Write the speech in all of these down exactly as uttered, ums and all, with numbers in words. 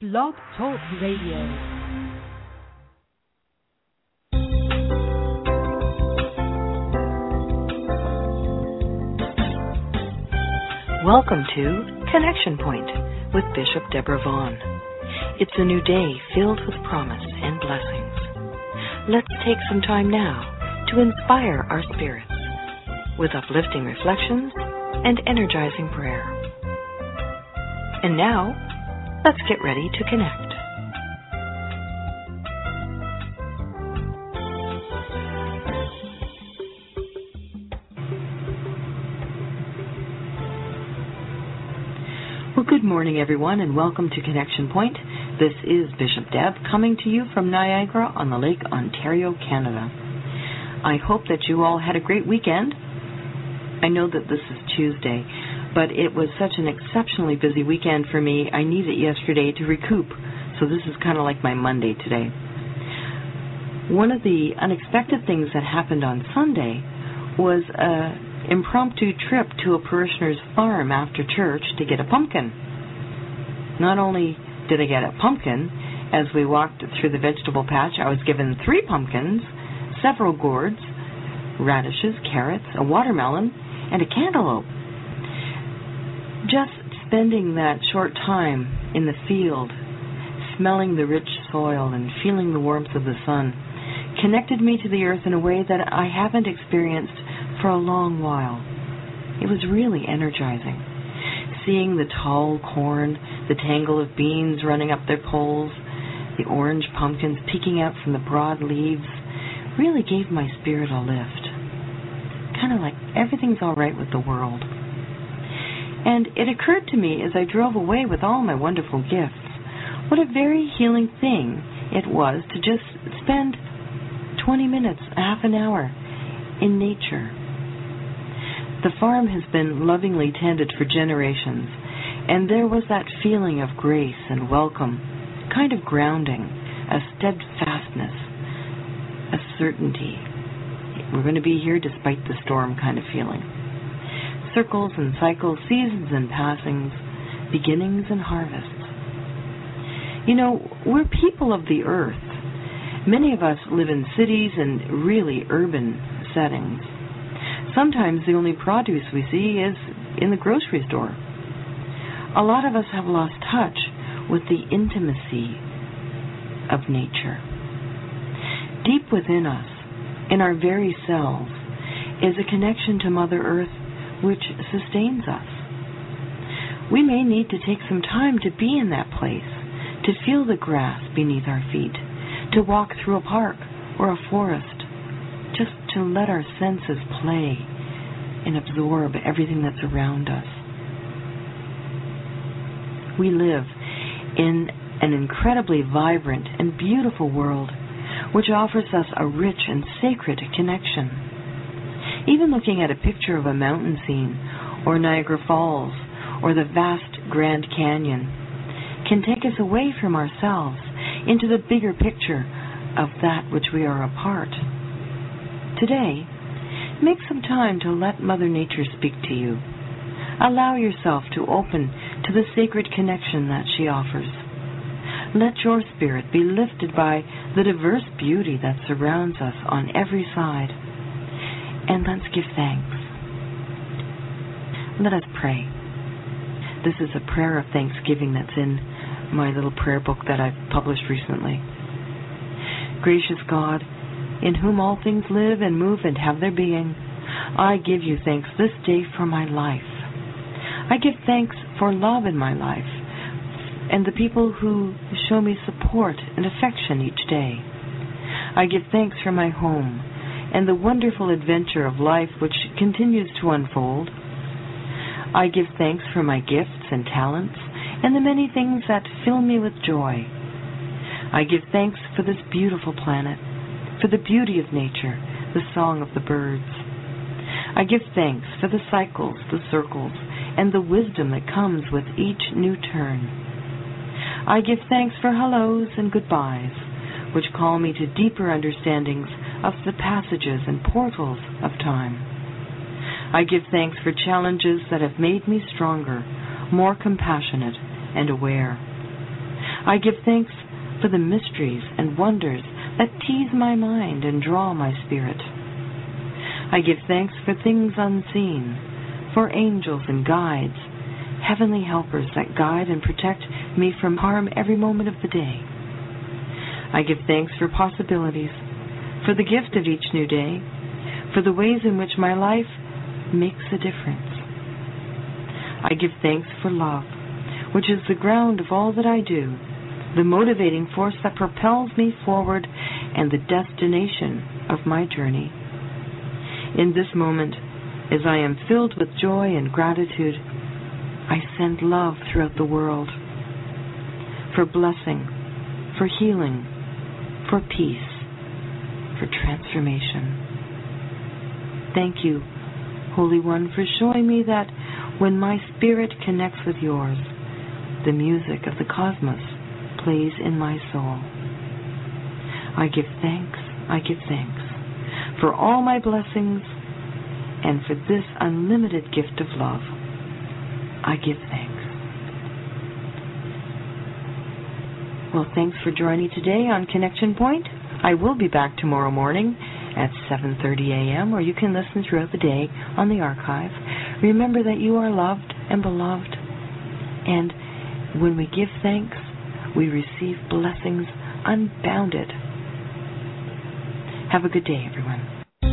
Blog Talk Radio. Welcome to Connection Point with Bishop Deborah Vaughn. It's a new day filled with promise and blessings. Let's take some time now to inspire our spirits with uplifting reflections and energizing prayer. And now, let's get ready to connect. Well, good morning, everyone, and welcome to Connection Point. This is Bishop Deb coming to you from Niagara on the Lake, Ontario, Canada. I hope that you all had a great weekend. I know that this is Tuesday, but it was such an exceptionally busy weekend for me. I needed yesterday to recoup, so this is kind of like my Monday today. One of the unexpected things that happened on Sunday was a impromptu trip to a parishioner's farm after church to get a pumpkin. Not only did I get a pumpkin, as we walked through the vegetable patch, I was given three pumpkins, several gourds, radishes, carrots, a watermelon, and a cantaloupe. Just spending that short time in the field, smelling the rich soil and feeling the warmth of the sun, connected me to the earth in a way that I haven't experienced for a long while. It was really energizing. Seeing the tall corn, the tangle of beans running up their poles, the orange pumpkins peeking out from the broad leaves, really gave my spirit a lift. Kind of like everything's all right with the world. And it occurred to me as I drove away with all my wonderful gifts, what a very healing thing it was to just spend twenty minutes, half an hour in nature. The farm has been lovingly tended for generations, and there was that feeling of grace and welcome, kind of grounding, a steadfastness, a certainty. We're going to be here despite the storm kind of feeling. Circles and cycles, seasons and passings, beginnings and harvests. You know, we're people of the earth. Many of us live in cities and really urban settings. Sometimes the only produce we see is in the grocery store. A lot of us have lost touch with the intimacy of nature. Deep within us, in our very selves, is a connection to Mother Earth which sustains us. We may need to take some time to be in that place, to feel the grass beneath our feet, to walk through a park or a forest, just to let our senses play and absorb everything that's around us. We live in an incredibly vibrant and beautiful world which offers us a rich and sacred connection. Even looking at a picture of a mountain scene or Niagara Falls or the vast Grand Canyon can take us away from ourselves into the bigger picture of that which we are a part. Today, make some time to let Mother Nature speak to you. Allow yourself to open to the sacred connection that she offers. Let your spirit be lifted by the diverse beauty that surrounds us on every side. And let's give thanks. Let us pray. This is a prayer of thanksgiving that's in my little prayer book that I've published recently. Gracious God, in whom all things live and move and have their being, I give you thanks this day for my life. I give thanks for love in my life and the people who show me support and affection each day. I give thanks for my home and the wonderful adventure of life which continues to unfold. I give thanks for my gifts and talents and the many things that fill me with joy. I give thanks for this beautiful planet, for the beauty of nature, the song of the birds. I give thanks for the cycles, the circles, and the wisdom that comes with each new turn. I give thanks for hellos and goodbyes, which call me to deeper understandings of the passages and portals of time. I give thanks for challenges that have made me stronger, more compassionate, and aware. I give thanks for the mysteries and wonders that tease my mind and draw my spirit. I give thanks for things unseen, for angels and guides, heavenly helpers that guide and protect me from harm every moment of the day. I give thanks for possibilities, for the gift of each new day, for the ways in which my life makes a difference. I give thanks for love, which is the ground of all that I do, the motivating force that propels me forward and the destination of my journey. In this moment, as I am filled with joy and gratitude, I send love throughout the world, for blessing, for healing, for peace, for transformation. Thank you, Holy One, for showing me that when my spirit connects with yours, the music of the cosmos plays in my soul. I give thanks, I give thanks for all my blessings and for this unlimited gift of love. I give thanks. Well, thanks for joining today on Connection Point. I will be back tomorrow morning at seven thirty a.m. where you can listen throughout the day on the archive. Remember that you are loved and beloved, and when we give thanks, we receive blessings unbounded. Have a good day, everyone.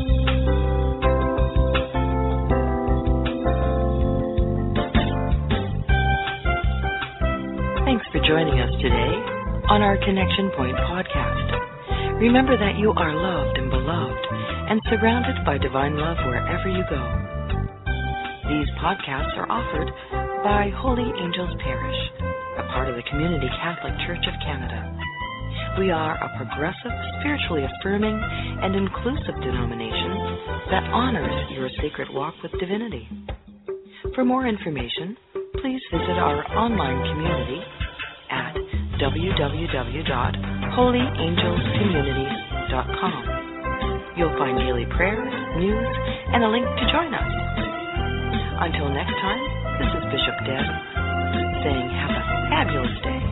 Thanks for joining us today on our Connection Point podcast. Remember that you are loved and beloved and surrounded by divine love wherever you go. These podcasts are offered by Holy Angels Parish, a part of the Community Catholic Church of Canada. We are a progressive, spiritually affirming, and inclusive denomination that honors your sacred walk with divinity. For more information, please visit our online community at w w w dot holy angels communities dot com. You'll find daily prayers, news, and a link to join us. Until next time, this is Bishop Deb saying have a fabulous day.